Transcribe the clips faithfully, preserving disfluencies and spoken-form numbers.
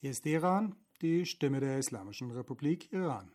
Hier ist Iran, die Stimme der Islamischen Republik Iran.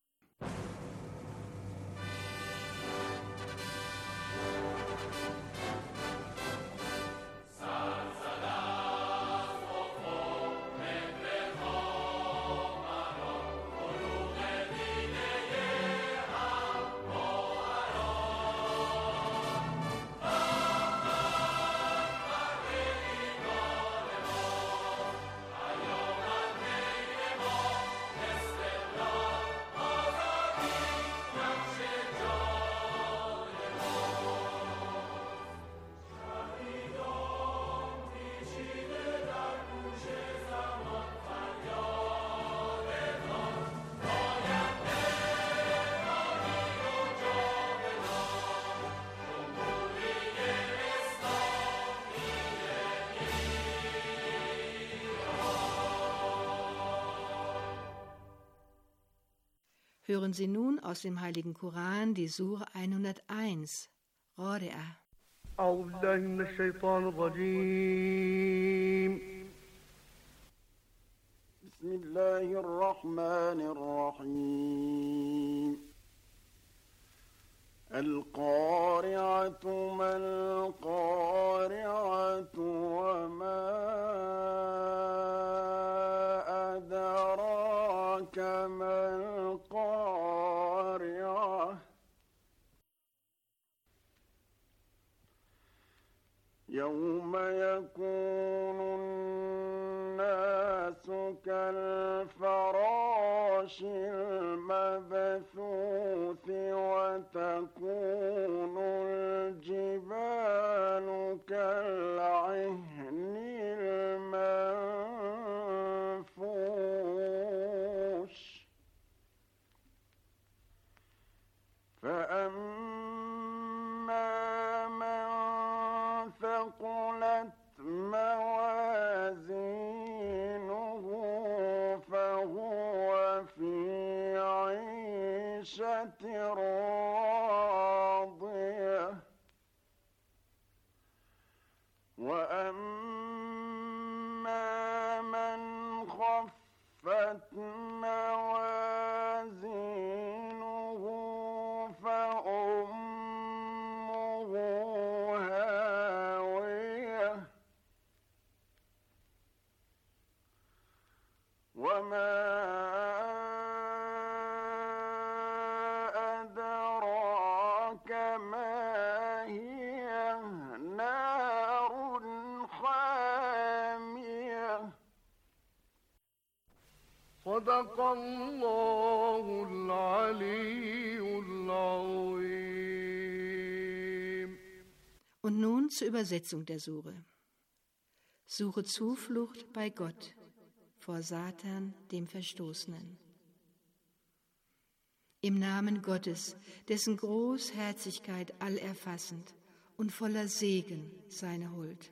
Hören Sie nun aus dem Heiligen Koran die Sure hunderteins, Radi'a. أعوذ بالله من الشيطان الرجيم. بسم الله الرحمن الرحيم. القارعة ما القارعة وما أدراك ما القارعة يوم يكون الناس كالفراش المبثوث وتكون الجبال كالعهن المنفوش فأما من ثقلت موازينه فهو في عيشة راضية وأما من خفت موازينه فأمه هاوية وما أدراك ما هي نار حامية. صدق الله العلي العظيم. Und nun zur Übersetzung der Sure. Suche Zuflucht bei Gott vor Satan, dem Verstoßenen. Im Namen Gottes, dessen Großherzigkeit allerfassend und voller Segen seine Huld.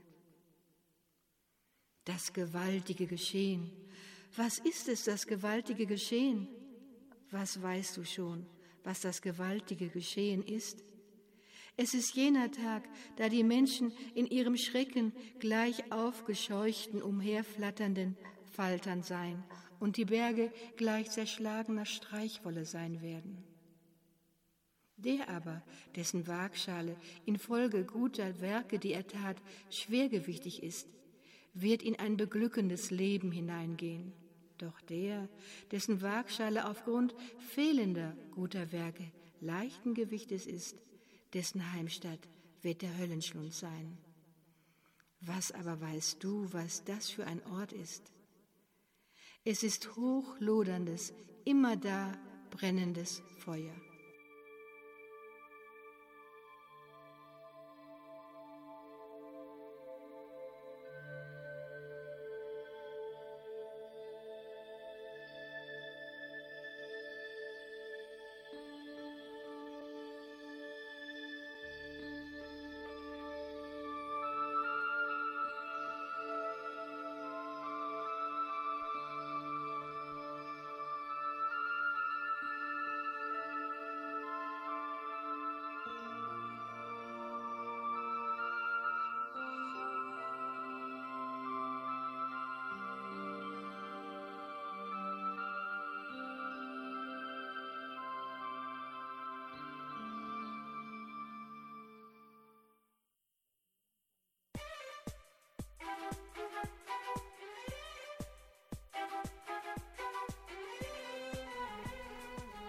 Das gewaltige Geschehen. Was ist es, das gewaltige Geschehen? Was weißt du schon, was das gewaltige Geschehen ist? Es ist jener Tag, da die Menschen in ihrem Schrecken gleich aufgescheuchten, umherflatternden Faltern sein und die Berge gleich zerschlagener Streichwolle sein werden. Der aber, dessen Waagschale infolge guter Werke, die er tat, schwergewichtig ist, wird in ein beglückendes Leben hineingehen. Doch der, dessen Waagschale aufgrund fehlender guter Werke leichten Gewichtes ist, dessen Heimstatt wird der Höllenschlund sein. Was aber weißt du, was das für ein Ort ist? Es ist hochloderndes, immerdar brennendes Feuer.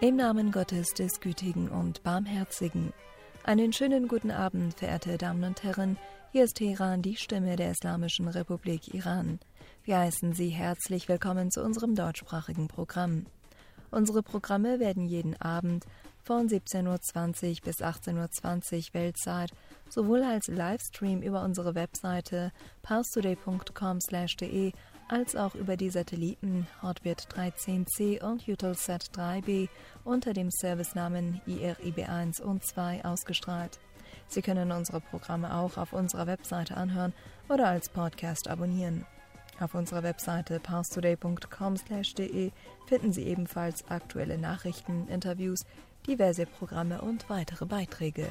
Im Namen Gottes des Gütigen und Barmherzigen. Einen schönen guten Abend, verehrte Damen und Herren. Hier ist Teheran, die Stimme der Islamischen Republik Iran. Wir heißen Sie herzlich willkommen zu unserem deutschsprachigen Programm. Unsere Programme werden jeden Abend von siebzehn Uhr zwanzig bis achtzehn Uhr zwanzig Weltzeit sowohl als Livestream über unsere Webseite parstoday punkt com slash de als auch über die Satelliten Hotbird dreizehn C und Eutelsat drei B unter dem Servicenamen I R I B eins und zwei ausgestrahlt. Sie können unsere Programme auch auf unserer Webseite anhören oder als Podcast abonnieren. Auf unserer Webseite parstoday punkt com slash de finden Sie ebenfalls aktuelle Nachrichten, Interviews, diverse Programme und weitere Beiträge.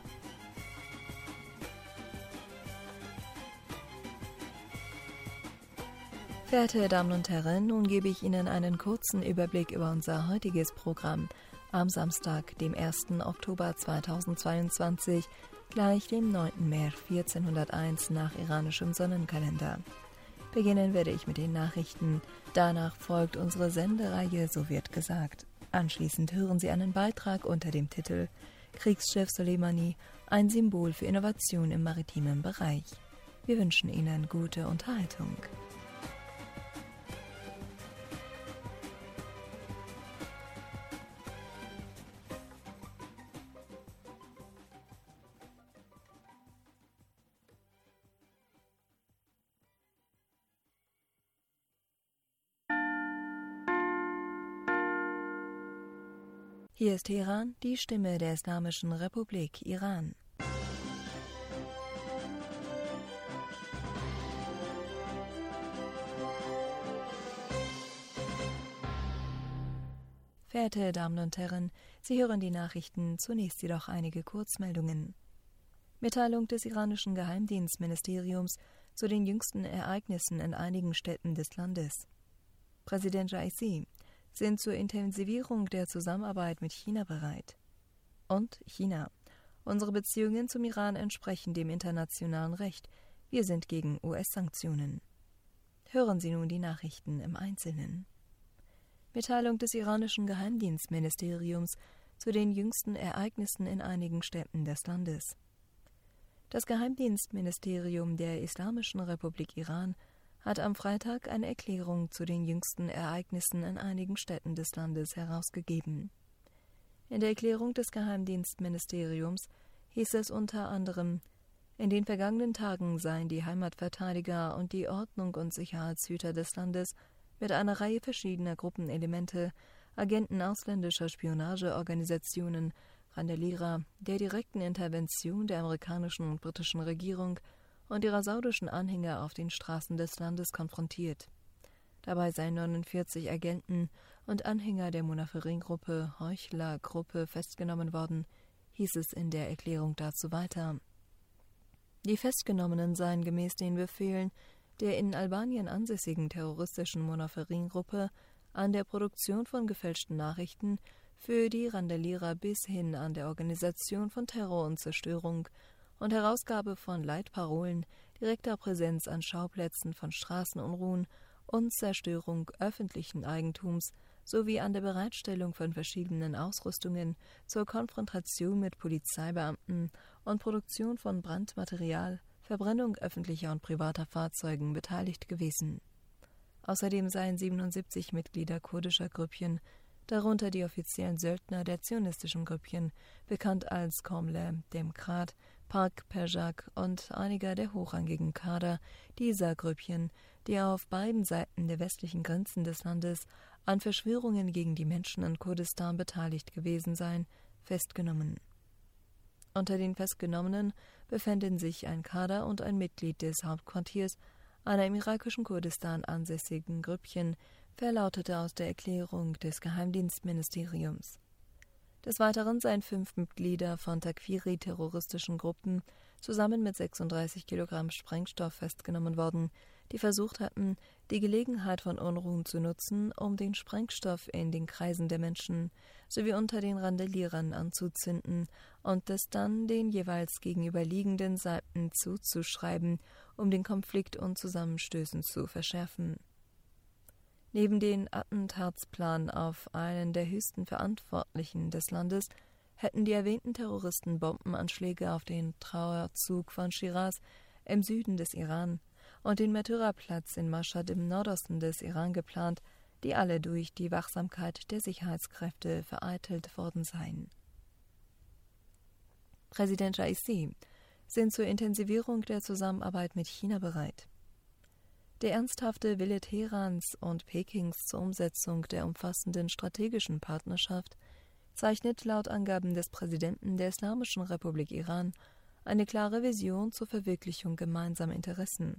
Verehrte Damen und Herren, nun gebe ich Ihnen einen kurzen Überblick über unser heutiges Programm am Samstag, dem ersten Oktober zweitausendzweiundzwanzig, gleich dem neunten März vierzehnhunderteins nach iranischem Sonnenkalender. Beginnen werde ich mit den Nachrichten, danach folgt unsere Sendereihe So wird gesagt. Anschließend hören Sie einen Beitrag unter dem Titel Kriegsschiff Soleimani, ein Symbol für Innovation im maritimen Bereich. Wir wünschen Ihnen gute Unterhaltung. Hier ist Teheran, die Stimme der Islamischen Republik Iran. Verehrte Damen und Herren, Sie hören die Nachrichten, zunächst jedoch einige Kurzmeldungen. Mitteilung des iranischen Geheimdienstministeriums zu den jüngsten Ereignissen in einigen Städten des Landes. Präsident Raisi sind zur Intensivierung der Zusammenarbeit mit China bereit. Und China. Unsere Beziehungen zum Iran entsprechen dem internationalen Recht. Wir sind gegen U S-Sanktionen. Hören Sie nun die Nachrichten im Einzelnen. Mitteilung des iranischen Geheimdienstministeriums zu den jüngsten Ereignissen in einigen Städten des Landes. Das Geheimdienstministerium der Islamischen Republik Iran hat am Freitag eine Erklärung zu den jüngsten Ereignissen in einigen Städten des Landes herausgegeben. In der Erklärung des Geheimdienstministeriums hieß es unter anderem, in den vergangenen Tagen seien die Heimatverteidiger und die Ordnung- und Sicherheitshüter des Landes mit einer Reihe verschiedener Gruppenelemente, Agenten ausländischer Spionageorganisationen, Randalierer, der direkten Intervention der amerikanischen und britischen Regierung und ihrer saudischen Anhänger auf den Straßen des Landes konfrontiert. Dabei seien neunundvierzig Agenten und Anhänger der Munafirin-Gruppe, Heuchler-Gruppe festgenommen worden, hieß es in der Erklärung dazu weiter. Die Festgenommenen seien gemäß den Befehlen der in Albanien ansässigen terroristischen Munafirin-Gruppe an der Produktion von gefälschten Nachrichten für die Randalierer bis hin an der Organisation von Terror und Zerstörung und Herausgabe von Leitparolen, direkter Präsenz an Schauplätzen von Straßenunruhen und Zerstörung öffentlichen Eigentums sowie an der Bereitstellung von verschiedenen Ausrüstungen zur Konfrontation mit Polizeibeamten und Produktion von Brandmaterial, Verbrennung öffentlicher und privater Fahrzeugen beteiligt gewesen. Außerdem seien siebenundsiebzig Mitglieder kurdischer Grüppchen, darunter die offiziellen Söldner der zionistischen Grüppchen, bekannt als Komle, Demokrat, Park Perjak und einiger der hochrangigen Kader dieser Grüppchen, die auf beiden Seiten der westlichen Grenzen des Landes an Verschwörungen gegen die Menschen in Kurdistan beteiligt gewesen seien, festgenommen. Unter den Festgenommenen befänden sich ein Kader und ein Mitglied des Hauptquartiers einer im irakischen Kurdistan ansässigen Grüppchen, verlautete aus der Erklärung des Geheimdienstministeriums. Des Weiteren seien fünf Mitglieder von Takfiri-terroristischen Gruppen zusammen mit sechsunddreißig Kilogramm Sprengstoff festgenommen worden, die versucht hatten, die Gelegenheit von Unruhen zu nutzen, um den Sprengstoff in den Kreisen der Menschen sowie unter den Randalierern anzuzünden und das dann den jeweils gegenüberliegenden Seiten zuzuschreiben, um den Konflikt und Zusammenstößen zu verschärfen. Neben dem Attentatsplan auf einen der höchsten Verantwortlichen des Landes hätten die erwähnten Terroristen Bombenanschläge auf den Trauerzug von Schiraz im Süden des Iran und den Märtyrerplatz in Mashhad im Nordosten des Iran geplant, die alle durch die Wachsamkeit der Sicherheitskräfte vereitelt worden seien. Präsident Raisi sind zur Intensivierung der Zusammenarbeit mit China bereit. Der ernsthafte Wille Teherans und Pekings zur Umsetzung der umfassenden strategischen Partnerschaft zeichnet laut Angaben des Präsidenten der Islamischen Republik Iran eine klare Vision zur Verwirklichung gemeinsamer Interessen.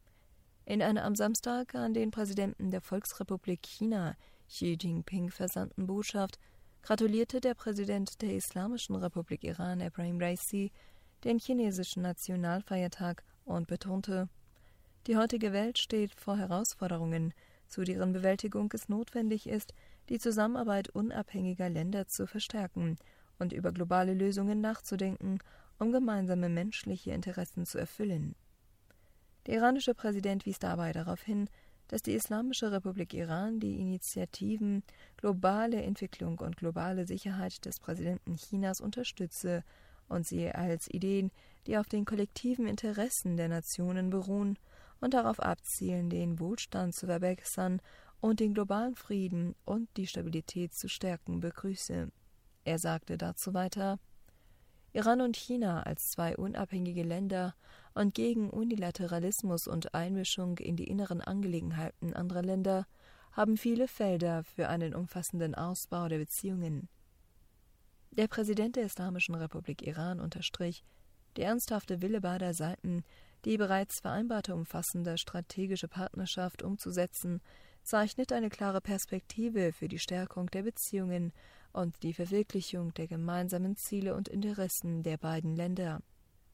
In einer am Samstag an den Präsidenten der Volksrepublik China, Xi Jinping, versandten Botschaft gratulierte der Präsident der Islamischen Republik Iran, Ebrahim Raisi, den chinesischen Nationalfeiertag und betonte: Die heutige Welt steht vor Herausforderungen, zu deren Bewältigung es notwendig ist, die Zusammenarbeit unabhängiger Länder zu verstärken und über globale Lösungen nachzudenken, um gemeinsame menschliche Interessen zu erfüllen. Der iranische Präsident wies dabei darauf hin, dass die Islamische Republik Iran die Initiativen globale Entwicklung und globale Sicherheit des Präsidenten Chinas unterstütze und sie als Ideen, die auf den kollektiven Interessen der Nationen beruhen und darauf abzielen, den Wohlstand zu verbessern und den globalen Frieden und die Stabilität zu stärken, begrüße. Er sagte dazu weiter: Iran und China als zwei unabhängige Länder und gegen Unilateralismus und Einmischung in die inneren Angelegenheiten anderer Länder haben viele Felder für einen umfassenden Ausbau der Beziehungen. Der Präsident der Islamischen Republik Iran unterstrich, der ernsthafte Wille beider Seiten, die bereits vereinbarte umfassende strategische Partnerschaft umzusetzen, zeichnet eine klare Perspektive für die Stärkung der Beziehungen und die Verwirklichung der gemeinsamen Ziele und Interessen der beiden Länder.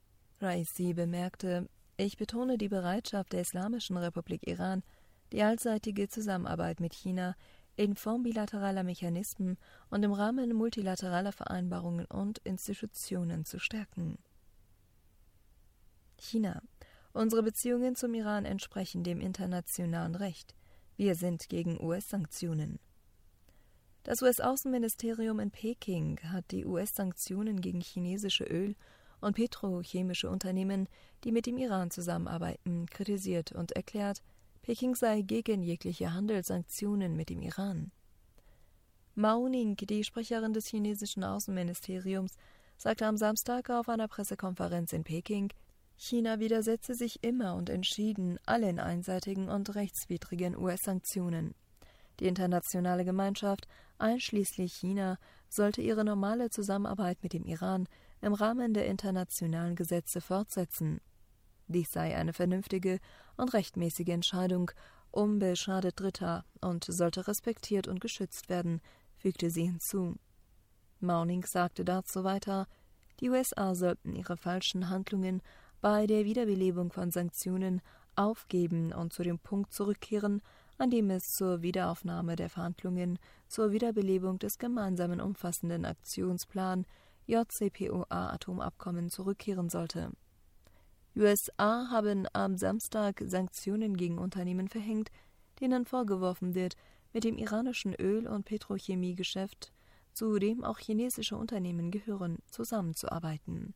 Raisi bemerkte: Ich betone die Bereitschaft der Islamischen Republik Iran, die allseitige Zusammenarbeit mit China in Form bilateraler Mechanismen und im Rahmen multilateraler Vereinbarungen und Institutionen zu stärken. China. Unsere Beziehungen zum Iran entsprechen dem internationalen Recht. Wir sind gegen U S-Sanktionen. Das U S-Außenministerium in Peking hat die U S-Sanktionen gegen chinesische Öl- und petrochemische Unternehmen, die mit dem Iran zusammenarbeiten, kritisiert und erklärt, Peking sei gegen jegliche Handelssanktionen mit dem Iran. Mao Ning, die Sprecherin des chinesischen Außenministeriums, sagte am Samstag auf einer Pressekonferenz in Peking, China widersetze sich immer und entschieden allen einseitigen und rechtswidrigen U S-Sanktionen. Die internationale Gemeinschaft, einschließlich China, sollte ihre normale Zusammenarbeit mit dem Iran im Rahmen der internationalen Gesetze fortsetzen. Dies sei eine vernünftige und rechtmäßige Entscheidung, unbeschadet Dritter, und sollte respektiert und geschützt werden, fügte sie hinzu. Mao Ning sagte dazu weiter, die U S A sollten ihre falschen Handlungen bei der Wiederbelebung von Sanktionen aufgeben und zu dem Punkt zurückkehren, an dem es zur Wiederaufnahme der Verhandlungen zur Wiederbelebung des gemeinsamen umfassenden Aktionsplan J C P O A-Atomabkommen zurückkehren sollte. Die U S A haben am Samstag Sanktionen gegen Unternehmen verhängt, denen vorgeworfen wird, mit dem iranischen Öl- und Petrochemiegeschäft, zu dem auch chinesische Unternehmen gehören, zusammenzuarbeiten.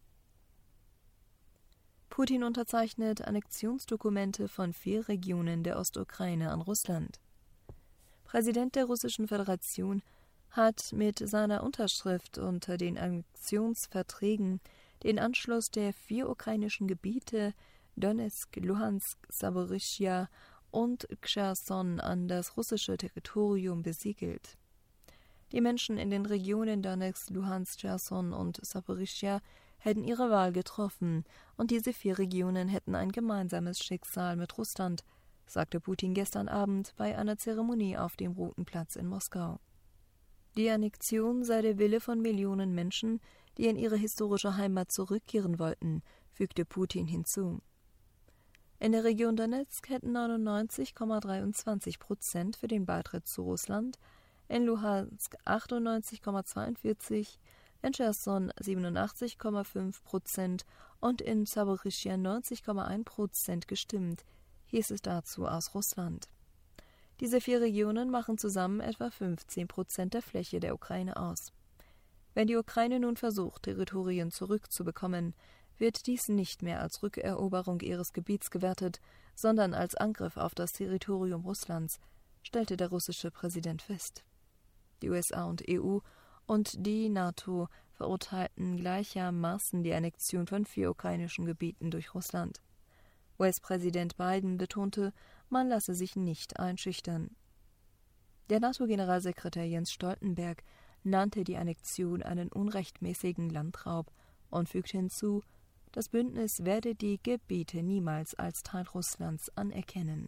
Putin unterzeichnet Annexionsdokumente von vier Regionen der Ostukraine an Russland. Präsident der Russischen Föderation hat mit seiner Unterschrift unter den Annexionsverträgen den Anschluss der vier ukrainischen Gebiete Donetsk, Luhansk, Saporischschja und Cherson an das russische Territorium besiegelt. Die Menschen in den Regionen Donetsk, Luhansk, Cherson und Saporischschja hätten ihre Wahl getroffen, und diese vier Regionen hätten ein gemeinsames Schicksal mit Russland, sagte Putin gestern Abend bei einer Zeremonie auf dem Roten Platz in Moskau. Die Annexion sei der Wille von Millionen Menschen, die in ihre historische Heimat zurückkehren wollten, fügte Putin hinzu. In der Region Donetsk hätten neunundneunzig Komma dreiundzwanzig Prozent für den Beitritt zu Russland, in Luhansk achtundneunzig Komma zweiundvierzig, in Cherson siebenundachtzig Komma fünf Prozent und in Saporischschja neunzig Komma eins Prozent gestimmt, hieß es dazu aus Russland. Diese vier Regionen machen zusammen etwa fünfzehn Prozent der Fläche der Ukraine aus. Wenn die Ukraine nun versucht, Territorien zurückzubekommen, wird dies nicht mehr als Rückeroberung ihres Gebiets gewertet, sondern als Angriff auf das Territorium Russlands, stellte der russische Präsident fest. Die U S A und E U und die NATO verurteilten gleichermaßen die Annexion von vier ukrainischen Gebieten durch Russland. U S-Präsident Biden betonte, man lasse sich nicht einschüchtern. Der NATO-Generalsekretär Jens Stoltenberg nannte die Annexion einen unrechtmäßigen Landraub und fügte hinzu, das Bündnis werde die Gebiete niemals als Teil Russlands anerkennen.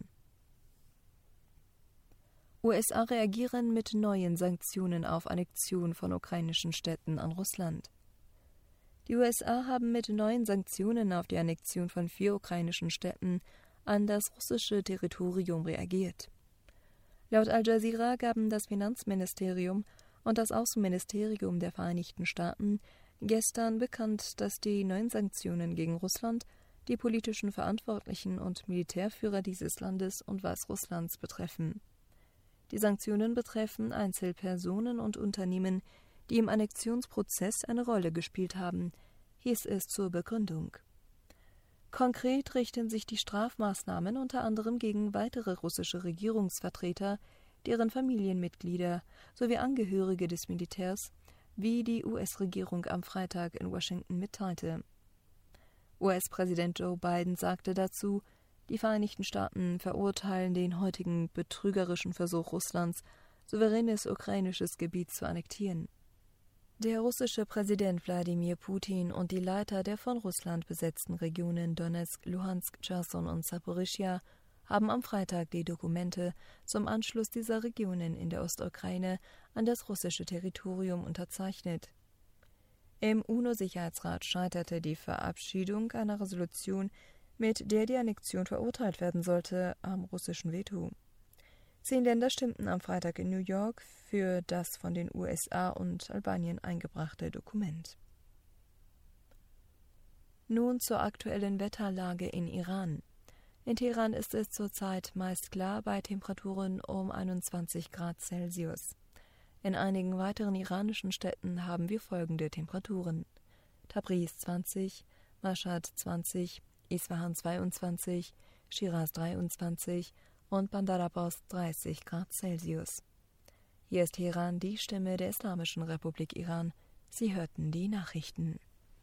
U S A reagieren mit neuen Sanktionen auf Annexion von ukrainischen Städten an Russland. Die U S A haben mit neuen Sanktionen auf die Annexion von vier ukrainischen Städten an das russische Territorium reagiert. Laut Al Jazeera gaben das Finanzministerium und das Außenministerium der Vereinigten Staaten gestern bekannt, dass die neuen Sanktionen gegen Russland die politischen Verantwortlichen und Militärführer dieses Landes und Weißrusslands betreffen. Die Sanktionen betreffen Einzelpersonen und Unternehmen, die im Annexionsprozess eine Rolle gespielt haben, hieß es zur Begründung. Konkret richten sich die Strafmaßnahmen unter anderem gegen weitere russische Regierungsvertreter, deren Familienmitglieder sowie Angehörige des Militärs, wie die U S-Regierung am Freitag in Washington mitteilte. U S-Präsident Joe Biden sagte dazu, die Vereinigten Staaten verurteilen den heutigen betrügerischen Versuch Russlands, souveränes ukrainisches Gebiet zu annektieren. Der russische Präsident Wladimir Putin und die Leiter der von Russland besetzten Regionen Donetsk, Luhansk, Cherson und Saporischschja haben am Freitag die Dokumente zum Anschluss dieser Regionen in der Ostukraine an das russische Territorium unterzeichnet. Im UNO-Sicherheitsrat scheiterte die Verabschiedung einer Resolution, mit der die Annexion verurteilt werden sollte, am russischen Veto. Zehn Länder stimmten am Freitag in New York für das von den U S A und Albanien eingebrachte Dokument. Nun zur aktuellen Wetterlage in Iran. In Teheran ist es zurzeit meist klar bei Temperaturen um einundzwanzig Grad Celsius. In einigen weiteren iranischen Städten haben wir folgende Temperaturen: Tabriz zwanzig, Mashhad zwanzig, Isfahan zweiundzwanzig, Shiraz dreiundzwanzig und Bandar Abbas dreißig Grad Celsius. Hier ist Teheran, die Stimme der Islamischen Republik Iran. Sie hörten die Nachrichten.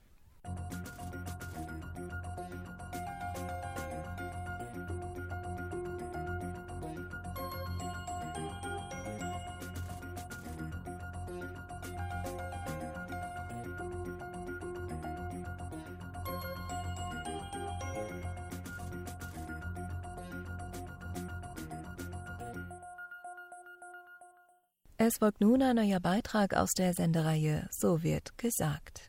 Es folgt nun ein neuer Beitrag aus der Sendereihe So wird gesagt.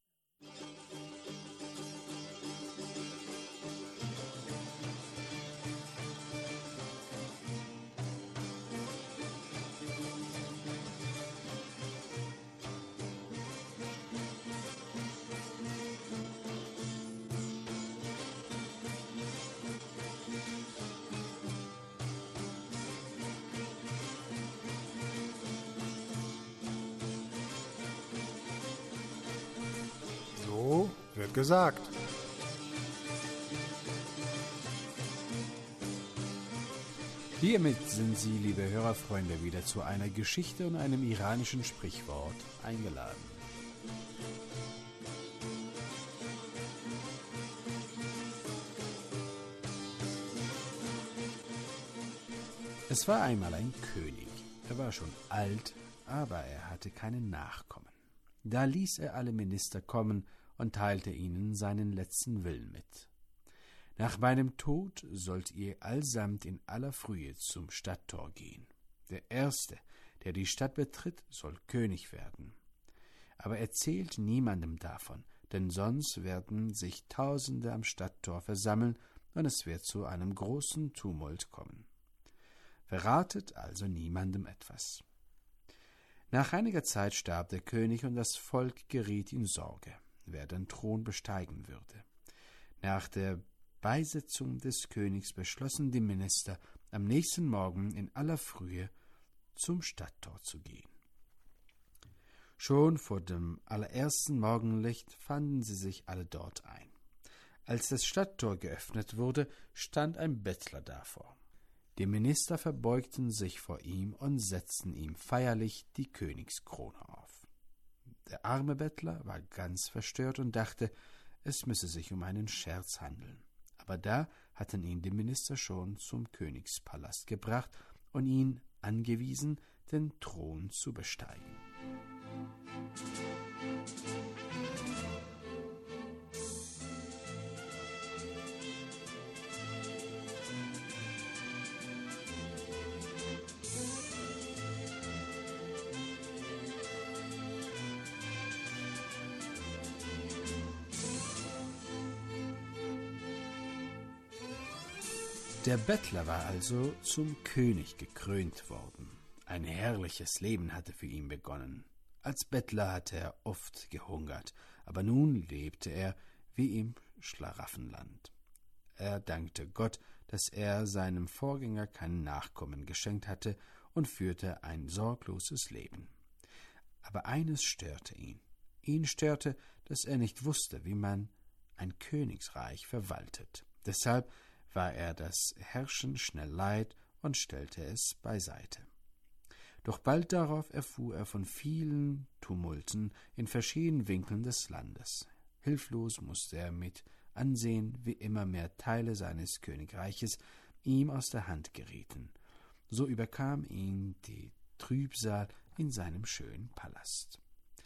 Wird gesagt. Hiermit sind Sie, liebe Hörerfreunde, wieder zu einer Geschichte und einem iranischen Sprichwort eingeladen. Es war einmal ein König. Er war schon alt, aber er hatte keinen Nachkommen. Da ließ er alle Minister kommen und teilte ihnen seinen letzten Willen mit. Nach meinem Tod sollt ihr allsamt in aller Frühe zum Stadttor gehen. Der Erste, der die Stadt betritt, soll König werden. Aber erzählt niemandem davon, denn sonst werden sich Tausende am Stadttor versammeln und es wird zu einem großen Tumult kommen. Verratet also niemandem etwas. Nach einiger Zeit starb der König und das Volk geriet in Sorge, wer den Thron besteigen würde. Nach der Beisetzung des Königs beschlossen die Minister, am nächsten Morgen in aller Frühe zum Stadttor zu gehen. Schon vor dem allerersten Morgenlicht fanden sie sich alle dort ein. Als das Stadttor geöffnet wurde, stand ein Bettler davor. Die Minister verbeugten sich vor ihm und setzten ihm feierlich die Königskrone auf. Der arme Bettler war ganz verstört und dachte, es müsse sich um einen Scherz handeln. Aber da hatten ihn die Minister schon zum Königspalast gebracht und ihn angewiesen, den Thron zu besteigen. Der Bettler war also zum König gekrönt worden. Ein herrliches Leben hatte für ihn begonnen. Als Bettler hatte er oft gehungert, aber nun lebte er wie im Schlaraffenland. Er dankte Gott, dass er seinem Vorgänger kein Nachkommen geschenkt hatte und führte ein sorgloses Leben. Aber eines störte ihn. Ihn störte, dass er nicht wusste, wie man ein Königsreich verwaltet. Deshalb war er das Herrschen schnell leid und stellte es beiseite. Doch bald darauf erfuhr er von vielen Tumulten in verschiedenen Winkeln des Landes. Hilflos musste er mit ansehen, wie immer mehr Teile seines Königreiches ihm aus der Hand gerieten. So überkam ihn die Trübsal in seinem schönen Palast.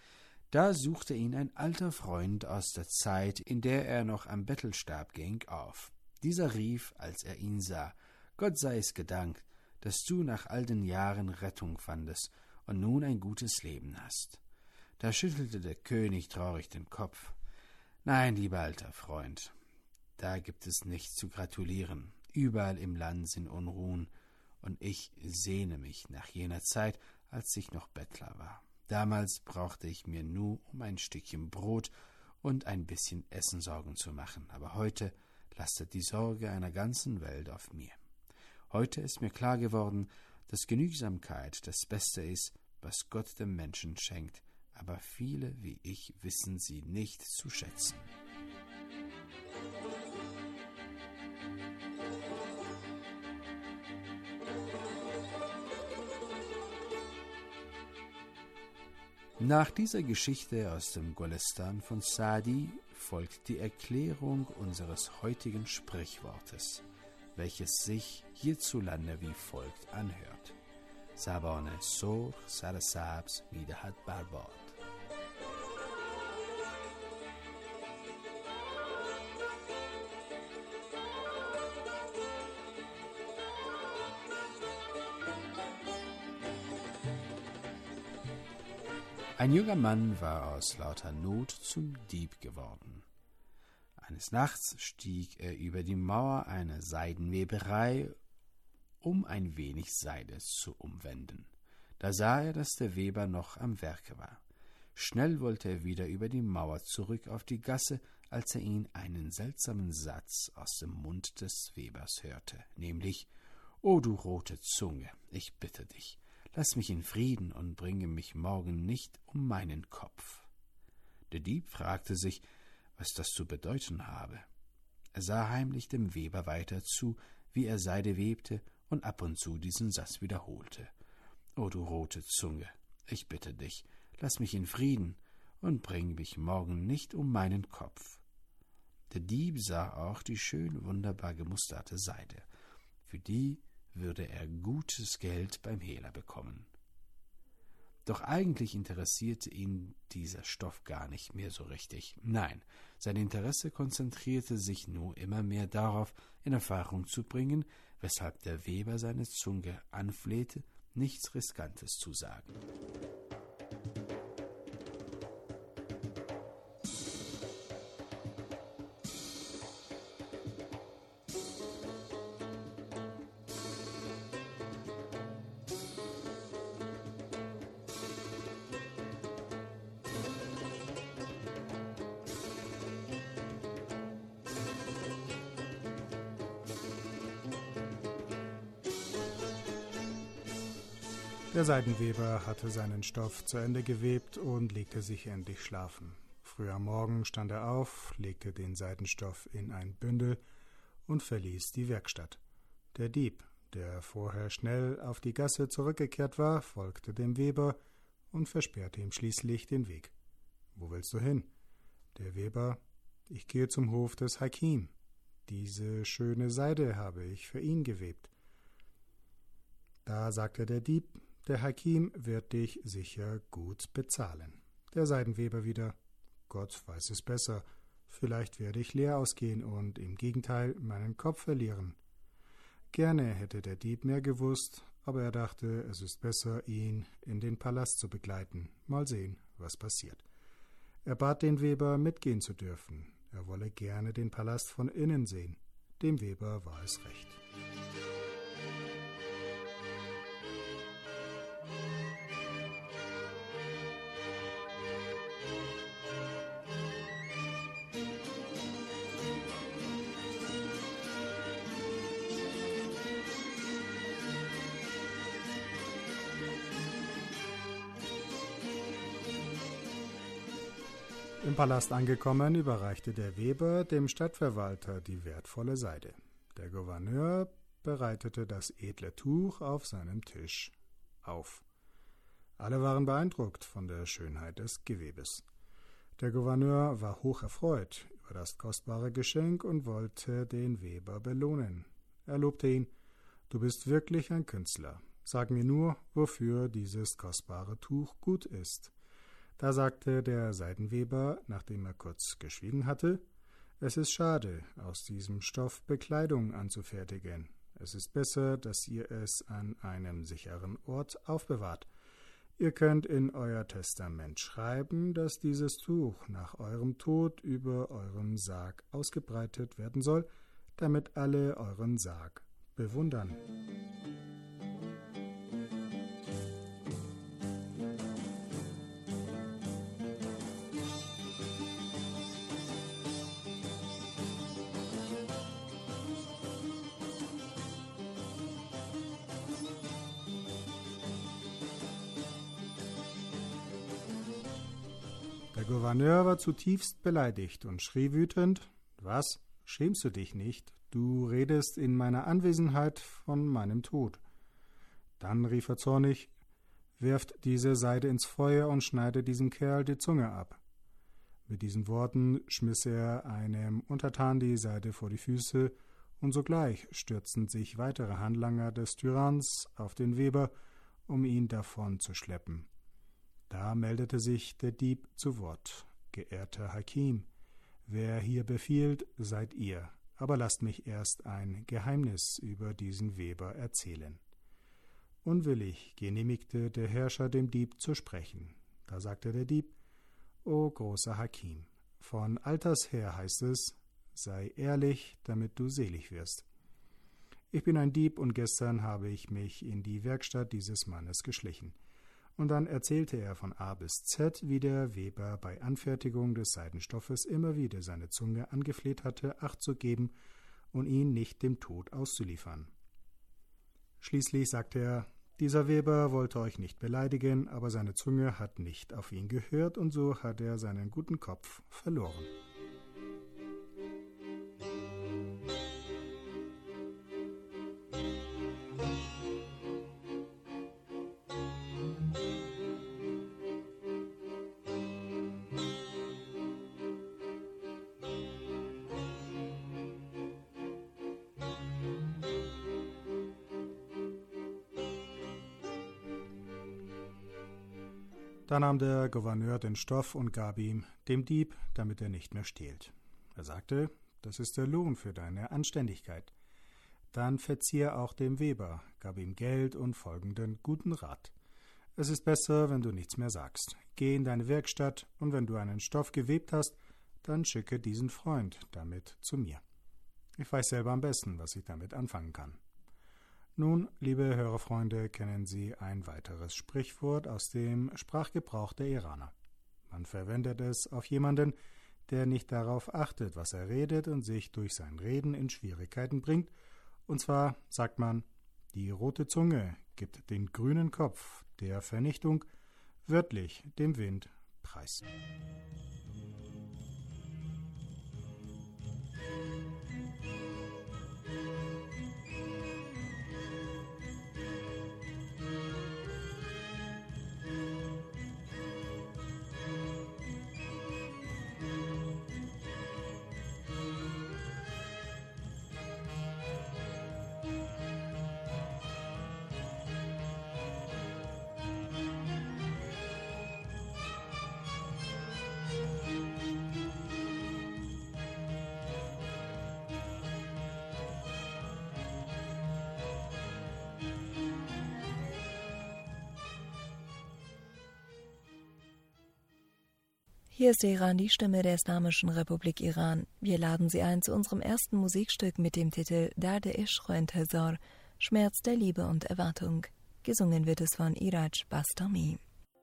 Da suchte ihn ein alter Freund aus der Zeit, in der er noch am Bettelstab ging, auf. Dieser rief, als er ihn sah: »Gott sei es gedankt, dass du nach all den Jahren Rettung fandest und nun ein gutes Leben hast.« Da schüttelte der König traurig den Kopf. »Nein, lieber alter Freund, da gibt es nichts zu gratulieren. Überall im Land sind Unruhen, und ich sehne mich nach jener Zeit, als ich noch Bettler war. Damals brauchte ich mir nur um ein Stückchen Brot und ein bisschen Essen Sorgen zu machen, aber heute lastet die Sorge einer ganzen Welt auf mir. Heute ist mir klar geworden, dass Genügsamkeit das Beste ist, was Gott dem Menschen schenkt, aber viele wie ich wissen sie nicht zu schätzen.« Nach dieser Geschichte aus dem Golestan von Sa'di folgt die Erklärung unseres heutigen Sprichwortes, welches sich hierzulande wie folgt anhört: Zabane sorg sar sabz midehad bar bad. Ein junger Mann war aus lauter Not zum Dieb geworden. Eines Nachts stieg er über die Mauer einer Seidenweberei, um ein wenig Seide zu umwenden. Da sah er, dass der Weber noch am Werke war. Schnell wollte er wieder über die Mauer zurück auf die Gasse, als er ihn einen seltsamen Satz aus dem Mund des Webers hörte, nämlich: »O du rote Zunge, ich bitte dich, lass mich in Frieden und bringe mich morgen nicht um meinen Kopf.« Der Dieb fragte sich, was das zu bedeuten habe. Er sah heimlich dem Weber weiter zu, wie er Seide webte und ab und zu diesen Satz wiederholte: »O du rote Zunge, ich bitte dich, lass mich in Frieden und bring mich morgen nicht um meinen Kopf.« Der Dieb sah auch die schön wunderbar gemusterte Seide. Für die würde er gutes Geld beim Hehler bekommen. Doch eigentlich interessierte ihn dieser Stoff gar nicht mehr so richtig. Nein, sein Interesse konzentrierte sich nur immer mehr darauf, in Erfahrung zu bringen, weshalb der Weber seine Zunge anflehte, nichts Riskantes zu sagen. Der Seidenweber hatte seinen Stoff zu Ende gewebt und legte sich endlich schlafen. Früh am Morgen stand er auf, legte den Seidenstoff in ein Bündel und verließ die Werkstatt. Der Dieb, der vorher schnell auf die Gasse zurückgekehrt war, folgte dem Weber und versperrte ihm schließlich den Weg. »Wo willst du hin?« Der Weber: »Ich gehe zum Hof des Hakim. Diese schöne Seide habe ich für ihn gewebt.« Da sagte der Dieb: »Der Hakim wird dich sicher gut bezahlen.« Der Seidenweber wieder: »Gott weiß es besser. Vielleicht werde ich leer ausgehen und im Gegenteil meinen Kopf verlieren.« Gerne hätte der Dieb mehr gewusst, aber er dachte, es ist besser, ihn in den Palast zu begleiten. Mal sehen, was passiert. Er bat den Weber, mitgehen zu dürfen. Er wolle gerne den Palast von innen sehen. Dem Weber war es recht. Im Palast angekommen, überreichte der Weber dem Stadtverwalter die wertvolle Seide. Der Gouverneur bereitete das edle Tuch auf seinem Tisch auf. Alle waren beeindruckt von der Schönheit des Gewebes. Der Gouverneur war hoch erfreut über das kostbare Geschenk und wollte den Weber belohnen. Er lobte ihn: »Du bist wirklich ein Künstler. Sag mir nur, wofür dieses kostbare Tuch gut ist.« Da sagte der Seidenweber, nachdem er kurz geschwiegen hatte: »Es ist schade, aus diesem Stoff Bekleidung anzufertigen. Es ist besser, dass ihr es an einem sicheren Ort aufbewahrt. Ihr könnt in euer Testament schreiben, dass dieses Tuch nach eurem Tod über euren Sarg ausgebreitet werden soll, damit alle euren Sarg bewundern.« Der Gouverneur war zutiefst beleidigt und schrie wütend: »Was? Schämst du dich nicht? Du redest in meiner Anwesenheit von meinem Tod.« Dann rief er zornig: »Werft diese Seide ins Feuer und schneidet diesem Kerl die Zunge ab.« Mit diesen Worten schmiss er einem Untertan die Seide vor die Füße, und sogleich stürzten sich weitere Handlanger des Tyranns auf den Weber, um ihn davon zu schleppen. Da meldete sich der Dieb zu Wort: »Geehrter Hakim, wer hier befiehlt, seid ihr, aber lasst mich erst ein Geheimnis über diesen Weber erzählen.« Unwillig genehmigte der Herrscher dem Dieb zu sprechen. Da sagte der Dieb: »O großer Hakim, von alters her heißt es, sei ehrlich, damit du selig wirst. Ich bin ein Dieb und gestern habe ich mich in die Werkstatt dieses Mannes geschlichen.« Und dann erzählte er von A bis Z, wie der Weber bei Anfertigung des Seidenstoffes immer wieder seine Zunge angefleht hatte, Acht zu geben und ihn nicht dem Tod auszuliefern. Schließlich sagte er: »Dieser Weber wollte euch nicht beleidigen, aber seine Zunge hat nicht auf ihn gehört, und so hat er seinen guten Kopf verloren.« Da nahm der Gouverneur den Stoff und gab ihm, dem Dieb, damit er nicht mehr stehlt. Er sagte: »Das ist der Lohn für deine Anständigkeit.« Dann verzieh er auch dem Weber, gab ihm Geld und folgenden guten Rat: »Es ist besser, wenn du nichts mehr sagst. Geh in deine Werkstatt, und wenn du einen Stoff gewebt hast, dann schicke diesen Freund damit zu mir. Ich weiß selber am besten, was ich damit anfangen kann.« Nun, liebe Hörerfreunde, kennen Sie ein weiteres Sprichwort aus dem Sprachgebrauch der Iraner. Man verwendet es auf jemanden, der nicht darauf achtet, was er redet und sich durch sein Reden in Schwierigkeiten bringt. Und zwar sagt man: Die rote Zunge gibt den grünen Kopf, der Vernichtung, wörtlich dem Wind preis. Hier ist Iran, die Stimme der Islamischen Republik Iran. Wir laden Sie ein zu unserem ersten Musikstück mit dem Titel Dard Ishq wa Intizar, Schmerz der Liebe und Erwartung. Gesungen wird es von Iraj Bastami.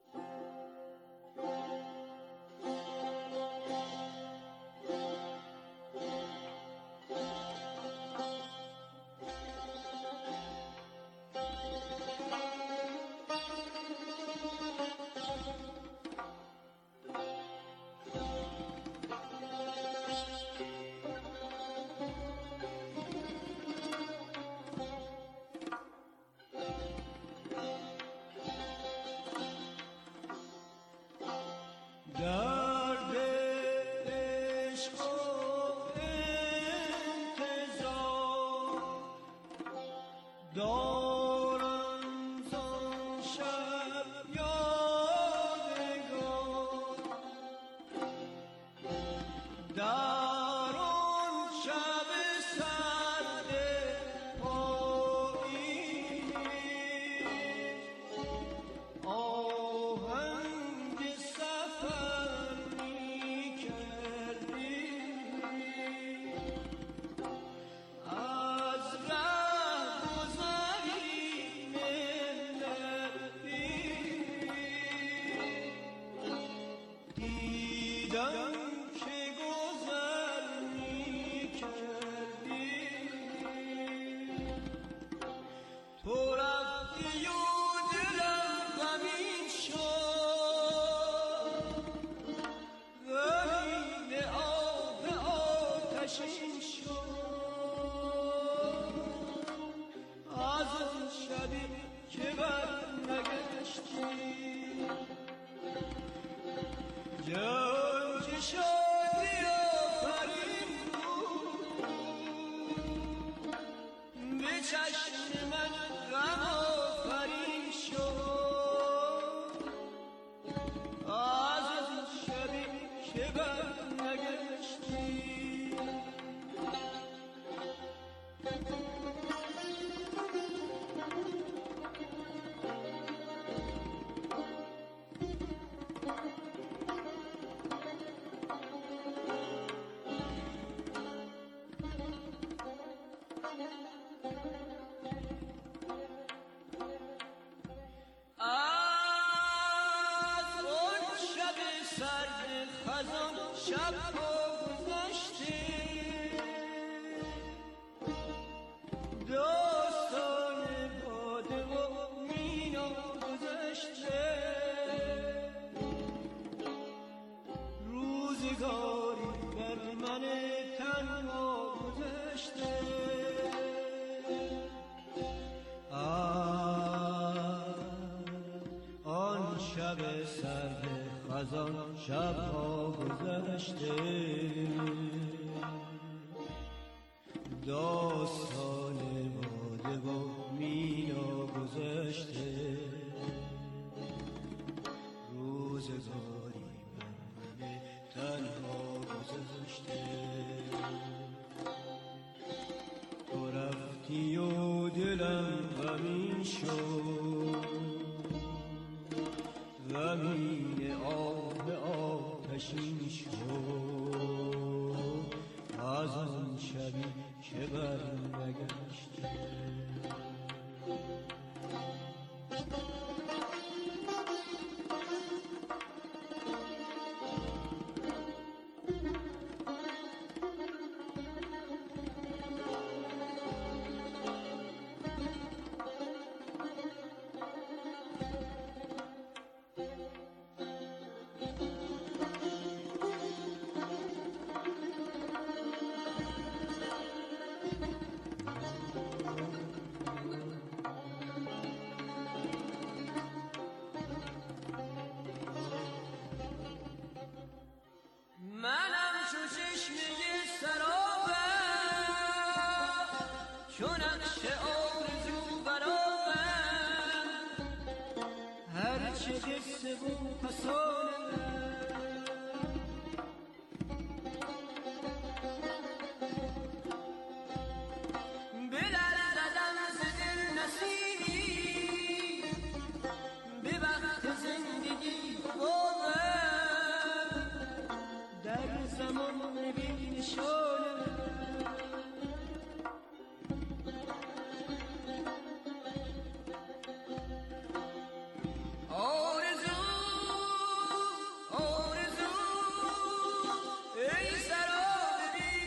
شبها گذشته داستان باده و مینا گذشته روزگاری من تنها گذشته تو رفتی و دلم غمین شد غمین آب آتشین شد از آن شبی که بر نگشته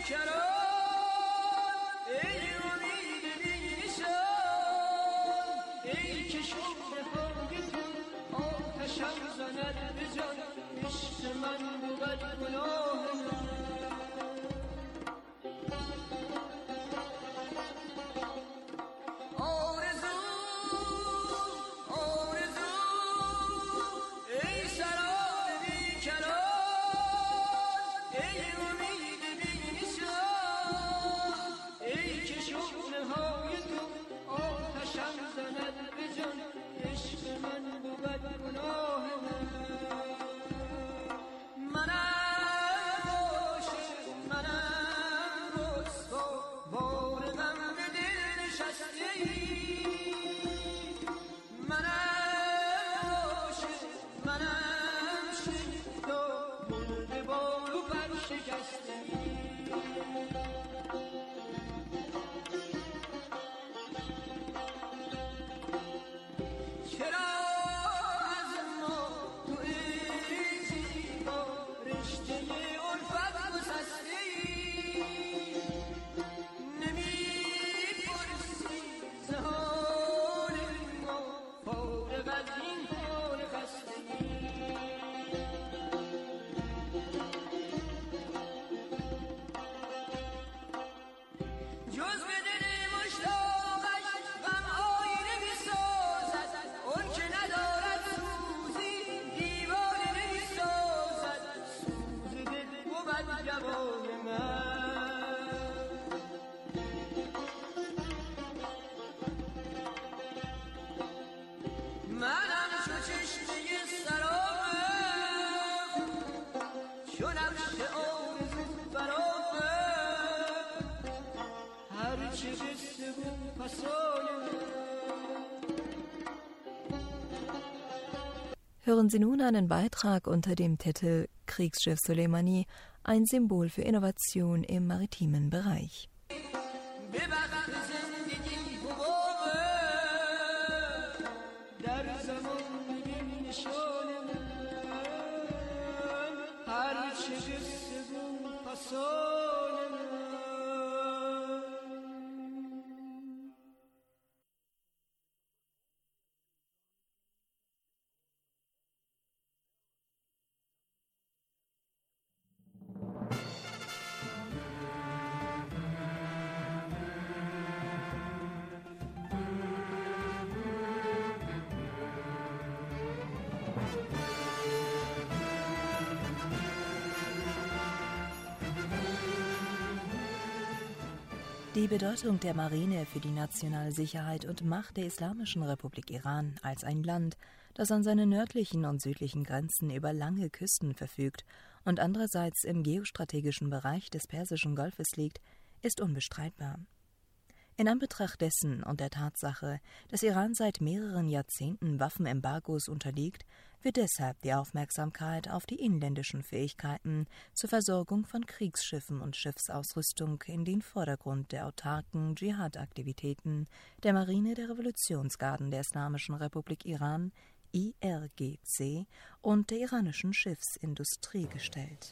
Hören Sie nun einen Beitrag unter dem Titel Kriegsschiff Soleimani, ein Symbol für Innovation im maritimen Bereich. Die Bedeutung der Marine für die nationale Sicherheit und Macht der Islamischen Republik Iran als ein Land, das an seinen nördlichen und südlichen Grenzen über lange Küsten verfügt und andererseits im geostrategischen Bereich des Persischen Golfes liegt, ist unbestreitbar. In Anbetracht dessen und der Tatsache, dass Iran seit mehreren Jahrzehnten Waffenembargos unterliegt, wird deshalb die Aufmerksamkeit auf die inländischen Fähigkeiten zur Versorgung von Kriegsschiffen und Schiffsausrüstung in den Vordergrund der autarken Dschihad-Aktivitäten der Marine der Revolutionsgarden der Islamischen Republik Iran, I R G C, und der iranischen Schiffsindustrie gestellt.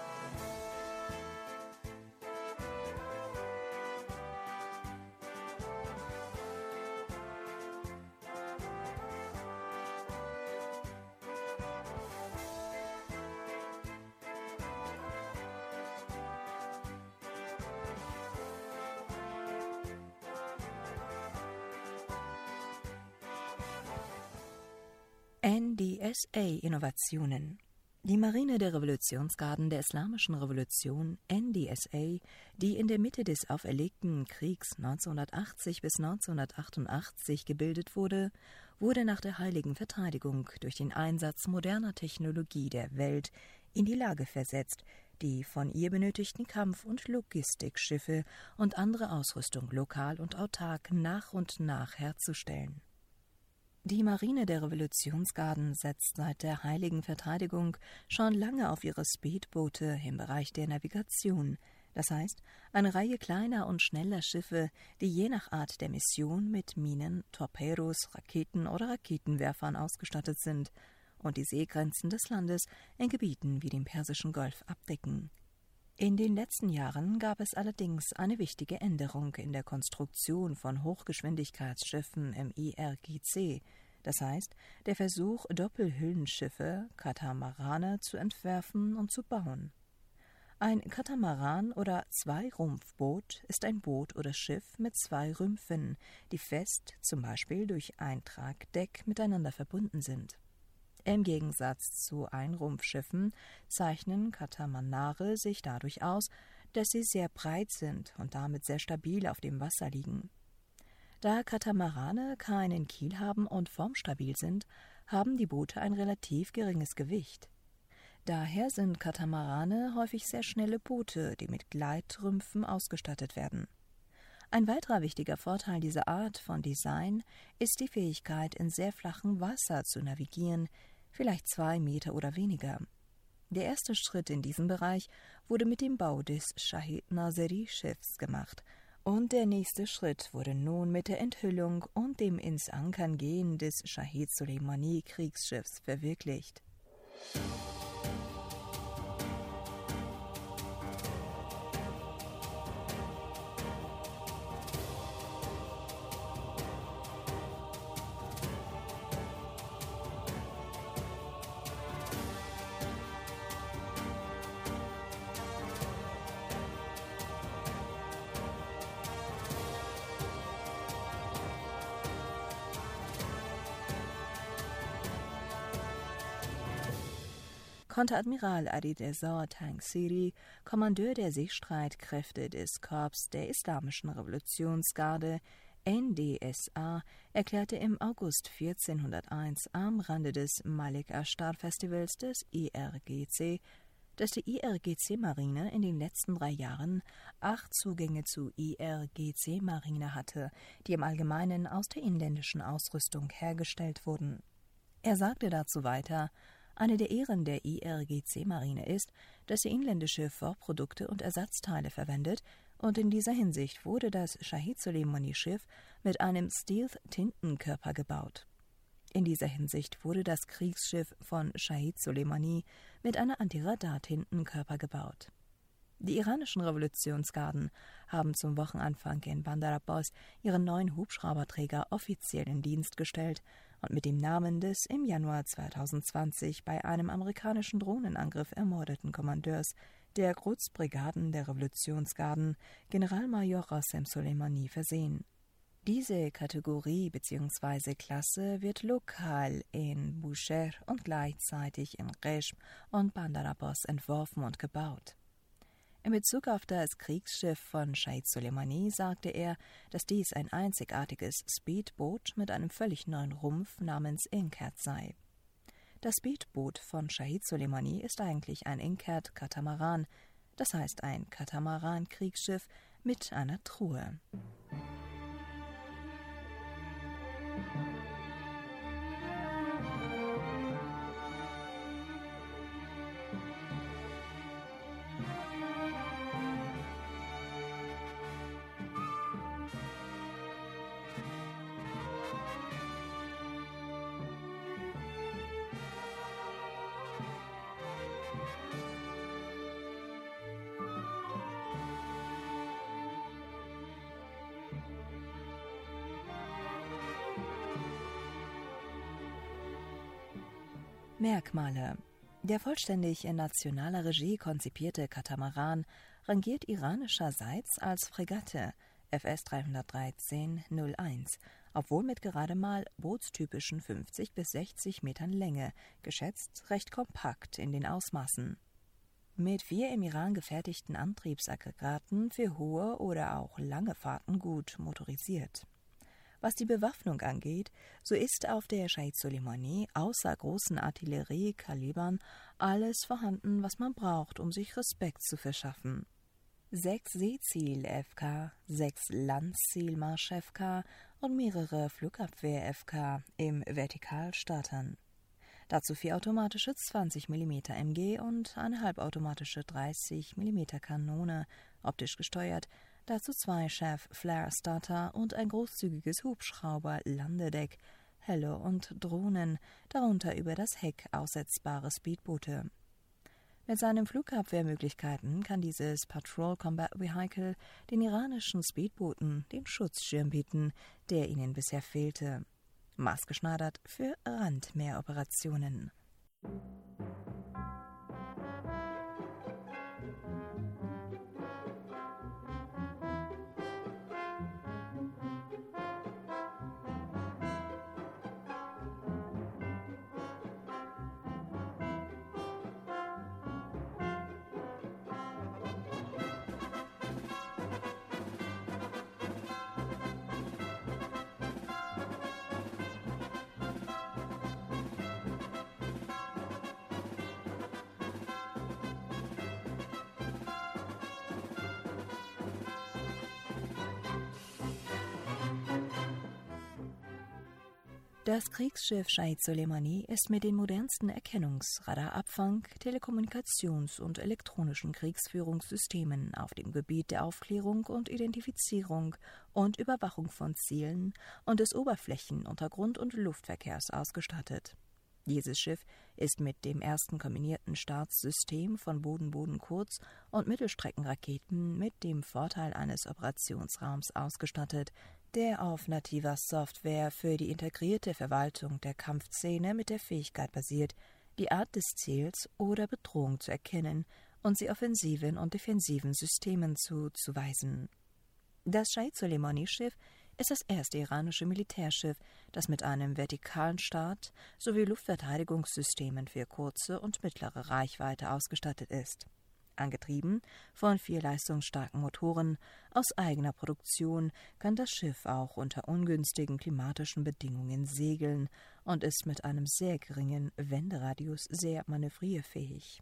N D S A-Innovationen. Die Marine der Revolutionsgarden der Islamischen Revolution, N D S A, die in der Mitte des auferlegten Kriegs neunzehnhundertachtzig bis neunzehnhundertachtundachtzig gebildet wurde, wurde nach der heiligen Verteidigung durch den Einsatz moderner Technologie der Welt in die Lage versetzt, die von ihr benötigten Kampf- und Logistikschiffe und andere Ausrüstung lokal und autark nach und nach herzustellen. Die Marine der Revolutionsgarden setzt seit der heiligen Verteidigung schon lange auf ihre Speedboote im Bereich der Navigation, das heißt eine Reihe kleiner und schneller Schiffe, die je nach Art der Mission mit Minen, Torpedos, Raketen oder Raketenwerfern ausgestattet sind und die Seegrenzen des Landes in Gebieten wie dem Persischen Golf abdecken. In den letzten Jahren gab es allerdings eine wichtige Änderung in der Konstruktion von Hochgeschwindigkeitsschiffen im I R G C, das heißt der Versuch, Doppelhüllenschiffe, Katamarane, zu entwerfen und zu bauen. Ein Katamaran oder Zweirumpfboot ist ein Boot oder Schiff mit zwei Rümpfen, die fest, zum Beispiel durch ein Tragdeck, miteinander verbunden sind. Im Gegensatz zu Einrumpfschiffen zeichnen Katamarane sich dadurch aus, dass sie sehr breit sind und damit sehr stabil auf dem Wasser liegen. Da Katamarane keinen Kiel haben und formstabil sind, haben die Boote ein relativ geringes Gewicht. Daher sind Katamarane häufig sehr schnelle Boote, die mit Gleitrümpfen ausgestattet werden. Ein weiterer wichtiger Vorteil dieser Art von Design ist die Fähigkeit, in sehr flachem Wasser zu navigieren, vielleicht zwei Meter oder weniger. Der erste Schritt in diesem Bereich wurde mit dem Bau des Shahid Naseri-Schiffs gemacht, und der nächste Schritt wurde nun mit der Enthüllung und dem ins Ankern gehen des Shahid Soleimani-Kriegsschiffs verwirklicht. Konteradmiral Alireza Tangsiri, Kommandeur der Seestreitkräfte des Korps der Islamischen Revolutionsgarde N D S A, erklärte im August vierzehnhunderteins am Rande des Malik Ashtar-Festivals des I R G C, dass die I R G C-Marine in den letzten drei Jahren acht Zugänge zu I R G C-Marine hatte, die im Allgemeinen aus der inländischen Ausrüstung hergestellt wurden. Er sagte dazu weiter: Eine der Ehren der I R G C-Marine ist, dass sie inländische Vorprodukte und Ersatzteile verwendet, und in dieser Hinsicht wurde das Shahid Soleimani-Schiff mit einem Stealth-Tintenkörper gebaut. In dieser Hinsicht wurde das Kriegsschiff von Shahid Soleimani mit einer Antiradar-Tintenkörper gebaut. Die iranischen Revolutionsgarden haben zum Wochenanfang in Bandar Abbas ihren neuen Hubschrauberträger offiziell in Dienst gestellt und mit dem Namen des im Januar zweitausendzwanzig bei einem amerikanischen Drohnenangriff ermordeten Kommandeurs der Quds-Brigaden der Revolutionsgarden, Generalmajor Qassem Soleimani, versehen. Diese Kategorie bzw. Klasse wird lokal in Bushehr und gleichzeitig in Qeshm und Bandar Abbas entworfen und gebaut. In Bezug auf das Kriegsschiff von Shahid Soleimani sagte er, dass dies ein einzigartiges Speedboot mit einem völlig neuen Rumpf namens Inkert sei. Das Speedboot von Shahid Soleimani ist eigentlich ein Inkert-Katamaran, das heißt ein Katamaran-Kriegsschiff mit einer Truhe. Merkmale: Der vollständig in nationaler Regie konzipierte Katamaran rangiert iranischerseits als Fregatte F S dreihundertdreizehn null eins, obwohl mit gerade mal bootstypischen fünfzig bis sechzig Metern Länge, geschätzt recht kompakt in den Ausmaßen. Mit vier im Iran gefertigten Antriebsaggregaten für hohe oder auch lange Fahrten gut motorisiert. Was die Bewaffnung angeht, so ist auf der Shahid Soleimani außer großen Artilleriekalibern alles vorhanden, was man braucht, um sich Respekt zu verschaffen. Sechs Seeziel-F K, sechs Landzielmarsch-F K und mehrere Flugabwehr-F K im Vertikalstartern. Dazu vier automatische zwanzig Millimeter M G und eine halbautomatische dreißig Millimeter Kanone, optisch gesteuert, dazu zwei Chaff Flare Starter und ein großzügiges Hubschrauber-Landedeck, Helle und Drohnen, darunter über das Heck aussetzbare Speedboote. Mit seinen Flugabwehrmöglichkeiten kann dieses Patrol Combat Vehicle den iranischen Speedbooten den Schutzschirm bieten, der ihnen bisher fehlte. Maßgeschneidert für Randmeeroperationen. Das Kriegsschiff Shahid Soleimani ist mit den modernsten Erkennungs-, Radarabfang-, Telekommunikations- und elektronischen Kriegsführungssystemen auf dem Gebiet der Aufklärung und Identifizierung und Überwachung von Zielen und des Oberflächen-, Untergrund- und Luftverkehrs ausgestattet. Dieses Schiff ist mit dem ersten kombinierten Startsystem von Boden-Boden-Kurz- und Mittelstreckenraketen mit dem Vorteil eines Operationsraums ausgestattet, der auf nativer Software für die integrierte Verwaltung der Kampfszene mit der Fähigkeit basiert, die Art des Ziels oder Bedrohung zu erkennen und sie offensiven und defensiven Systemen zuzuweisen. Das Shahid Soleimani-Schiff ist das erste iranische Militärschiff, das mit einem vertikalen Start sowie Luftverteidigungssystemen für kurze und mittlere Reichweite ausgestattet ist. Angetrieben von vier leistungsstarken Motoren aus eigener Produktion kann das Schiff auch unter ungünstigen klimatischen Bedingungen segeln und ist mit einem sehr geringen Wenderadius sehr manövrierfähig.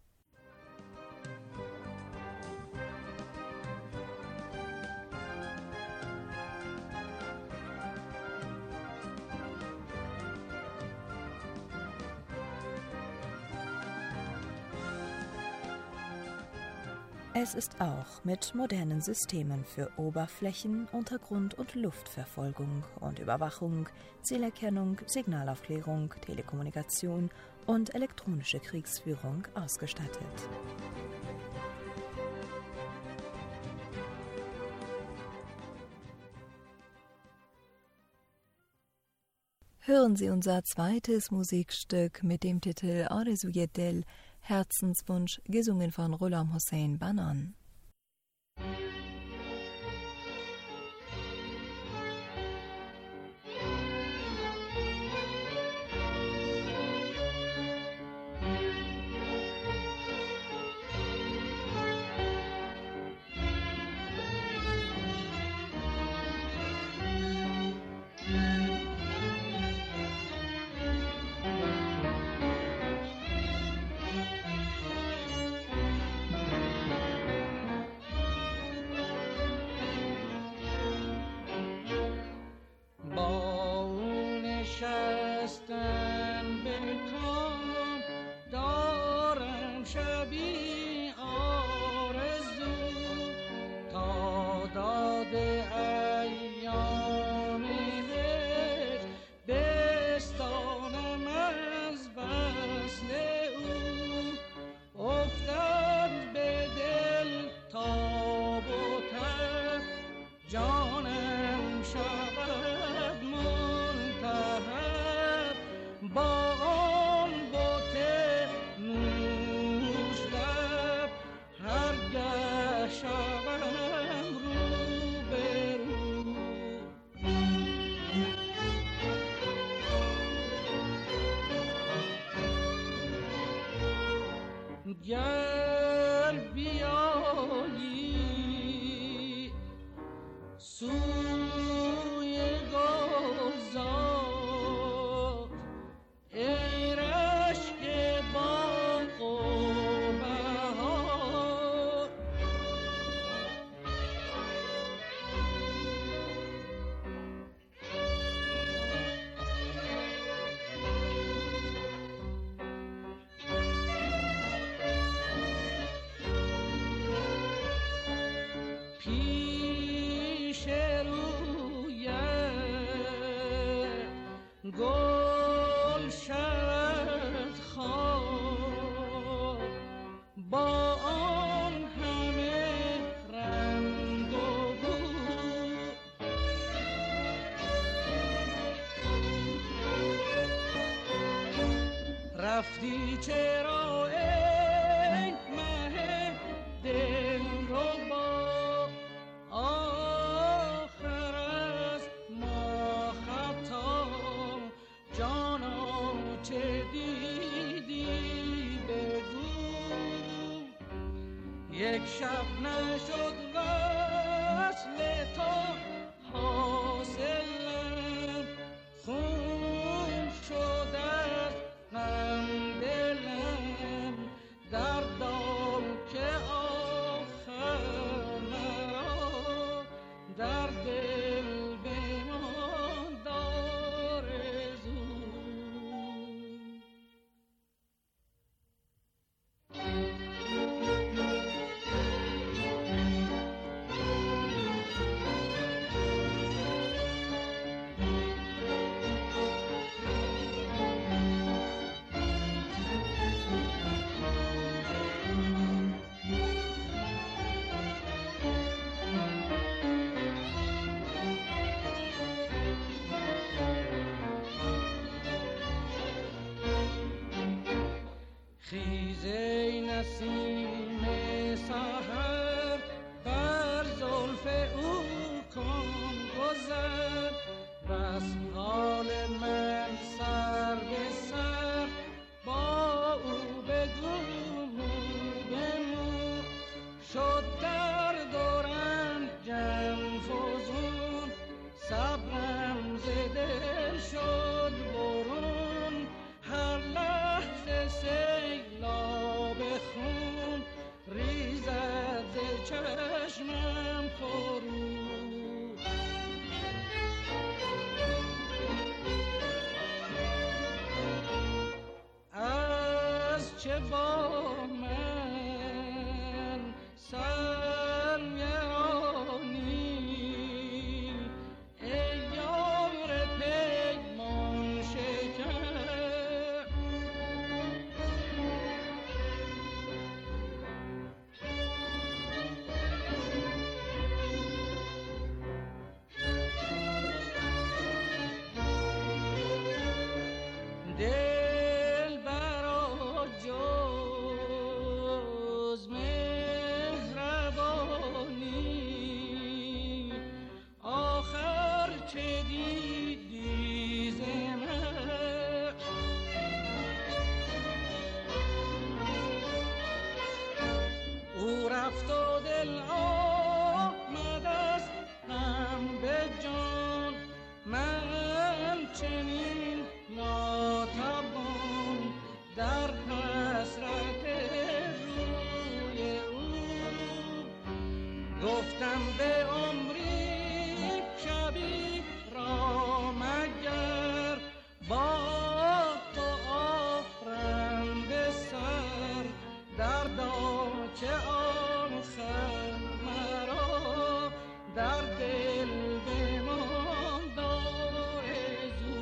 Es ist auch mit modernen Systemen für Oberflächen-, Untergrund- und Luftverfolgung und Überwachung, Zielerkennung, Signalaufklärung, Telekommunikation und elektronische Kriegsführung ausgestattet. Hören Sie unser zweites Musikstück mit dem Titel Arzuye Dil, Herzenswunsch, gesungen von Ghulam Hossein Banan. گر بیایی سوی گلزار ای رشک باغ و بهار گل شد خواب با رفتی چرا ای مه دل رو با آخر از ما خطا جانا چه دیدی بگو یک شب نشد وصل تو حاصلم خون شد از غم دلم دردا که آخر مرا در دل بماند آرزو. خیز ای نسیم سحر بر زلف او کن گذر رسم حال من سر به سر با او بگو بمو شد درد و رنجم فزون صبرم ز دل شد برون هر لحظه سیلاب خون ریزد ز چشمم فرو. از چه با من سر میرانی ای یار پیمان شکن دل برا جز مهربانی آخر چه دیدی ز من او رفت و دل آمد از غم به جان من چنین ناتوان در حسرت روی او گفتم به عمری شبی را مگر با تو آرم به سر دردا که آخر مرا در دل بماند آرزو.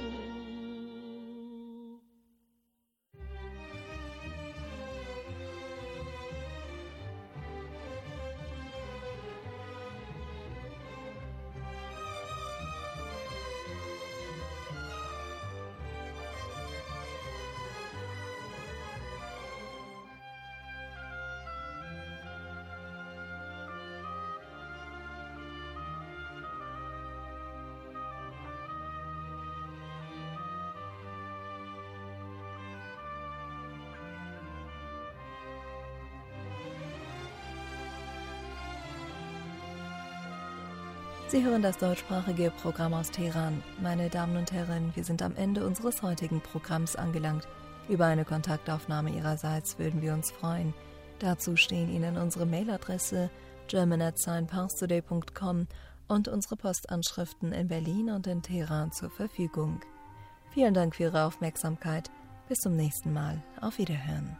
Sie hören das deutschsprachige Programm aus Teheran. Meine Damen und Herren, wir sind am Ende unseres heutigen Programms angelangt. Über eine Kontaktaufnahme Ihrerseits würden wir uns freuen. Dazu stehen Ihnen unsere Mailadresse german at scienceparstoday punkt com und unsere Postanschriften in Berlin und in Teheran zur Verfügung. Vielen Dank für Ihre Aufmerksamkeit. Bis zum nächsten Mal. Auf Wiederhören.